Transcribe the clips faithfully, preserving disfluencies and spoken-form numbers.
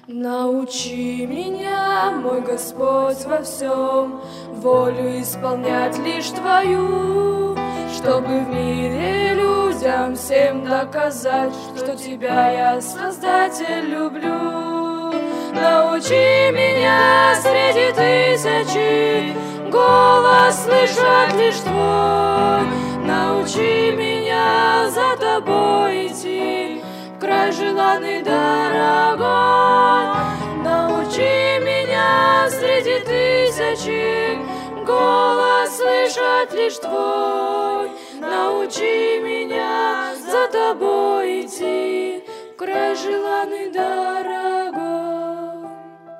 Научи меня, мой Господь, во всем волю исполнять лишь Твою, чтобы в мире людям всем доказать, что Тебя я, Создатель, люблю. Научи меня среди тысячи голос слышать лишь Твой. Научи меня за Тобой идти, в край желанный, дорогой. Научи меня среди тысячи голос слышать лишь Твой. Научи меня за Тобой идти, в край желанный, дорогой.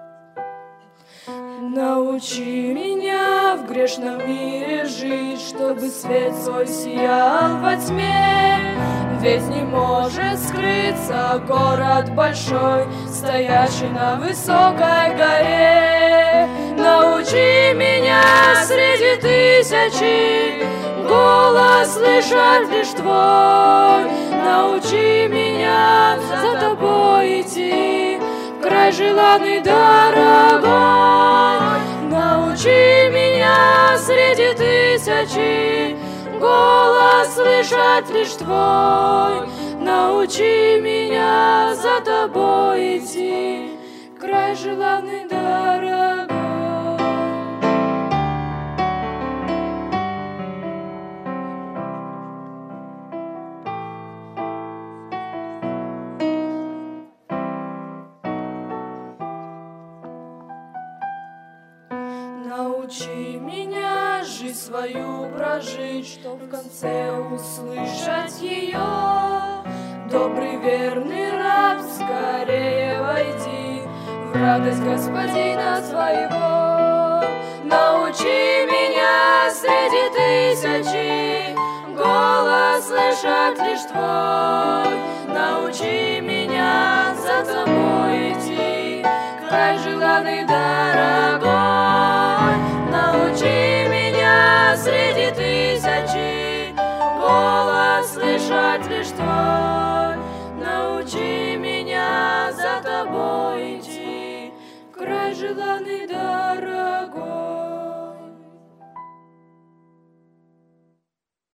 Научи меня в грешном мире жить, чтобы свет свой сиял во тьме. Ведь не может скрыться город большой, стоящий на высокой горе. Научи меня среди тысячи голос слышать лишь Твой. Научи меня за Тобой идти, в край желанный, дорогой. Научи меня среди тысячи голос слышать лишь Твой. Научи меня за Тобой идти, в край желанный, дорогой. Научи меня жизнь свою прожить, чтоб в конце услышать ее. Добрый, верный раб, скорее войди в радость Господина твоего. Научи меня среди тысячи голос слышать лишь Твой. Научи меня за Тобой идти, в край желанный, дорогой. Научи меня среди тысячи голос слышать лишь Твой. Научи меня за Тобой идти, в край желанный, дорогой.